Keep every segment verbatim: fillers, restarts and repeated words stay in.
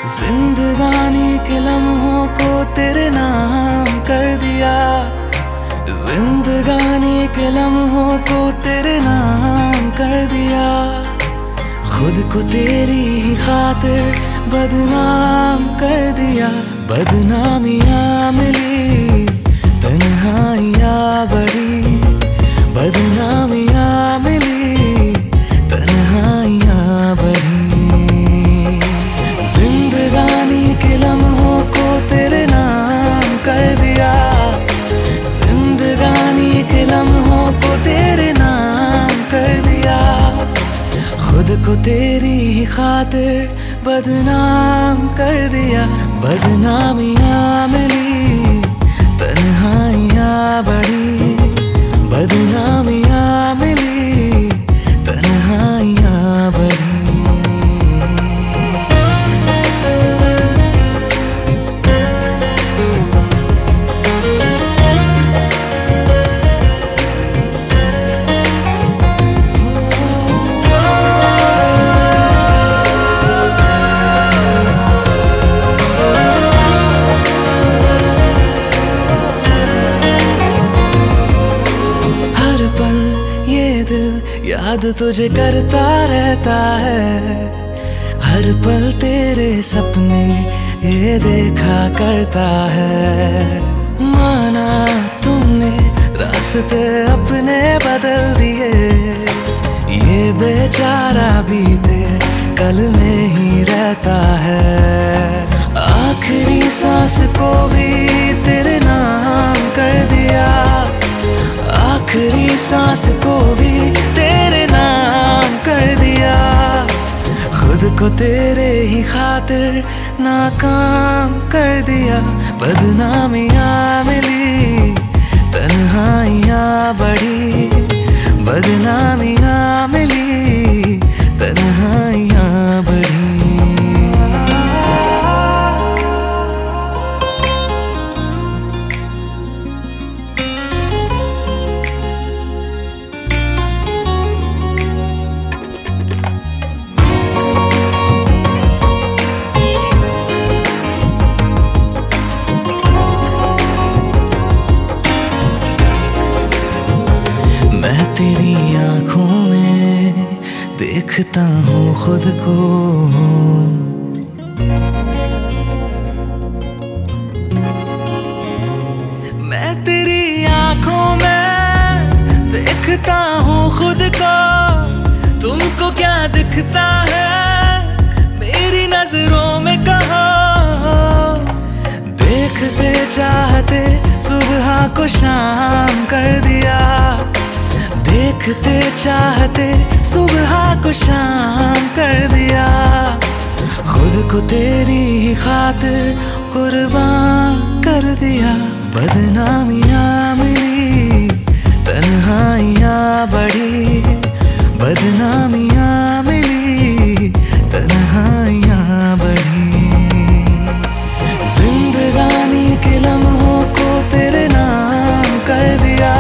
जिंदगानी के लम्हों को तेरे नाम कर दिया, जिंदगानी के लम्हों को तेरे नाम कर दिया। खुद को तेरी ही खातिर बदनाम कर दिया। बदनामियाँ मिली, तन्हाइयाँ बढ़ी, बदनामियाँ मिली, तन्हाइयाँ बढ़ी। जिंदगानी के लम्हों को तेरे नाम कर दिया, जिंदगानी के लम्हों को तेरे नाम कर दिया। खुद को तेरी ही खातिर बदनाम कर दिया। बदनामियाँ मिली, तन्हाइयाँ बढ़ी, बदनामियाँ मिली, तन्हाइयाँ बढ़ी। याद तुझे करता रहता है, हर पल तेरे सपने ये देखा करता है। माना तुमने रास्ते अपने बदल दिए, ये बेचारा बीते कल में ही रहता है। आखिरी सांस को भी तेरे नाम कर दिया, आखिरी सांस को भी तेरे नाम कर दिया। खुद को तेरे ही खातिर नाकाम कर दिया। बदनामियाँ मिली, तन्हाइयाँ बढ़ी, बदनामियाँ मिली, तन्हाइयाँ बढ़ी। तेरी आँखों में देखता हूँ खुद को, मैं तेरी आँखों में देखता हूँ खुद को। तुमको क्या दिखता है मेरी नजरों में कहो? देखते चाहते सुबह को शाम कर दिया, देखते चाहते सुबह को शाम कर दिया। खुद को तेरी ही खातिर कुर्बान कर दिया। बदनामियाँ मिली, तन्हाइयाँ बढ़ी, बदनामियाँ मिली, तन्हाइयाँ बढ़ी। जिंदगानी के लम्हों को तेरे नाम कर दिया,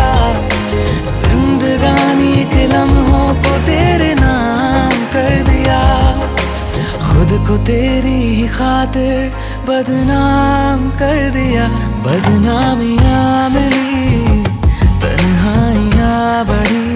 जिंदगानी के लम्हों को तेरे नाम कर दिया। खुद को तेरी ही खातिर बदनाम कर दिया। बदनामियाँ मिली, तन्हाइयाँ बढ़ी,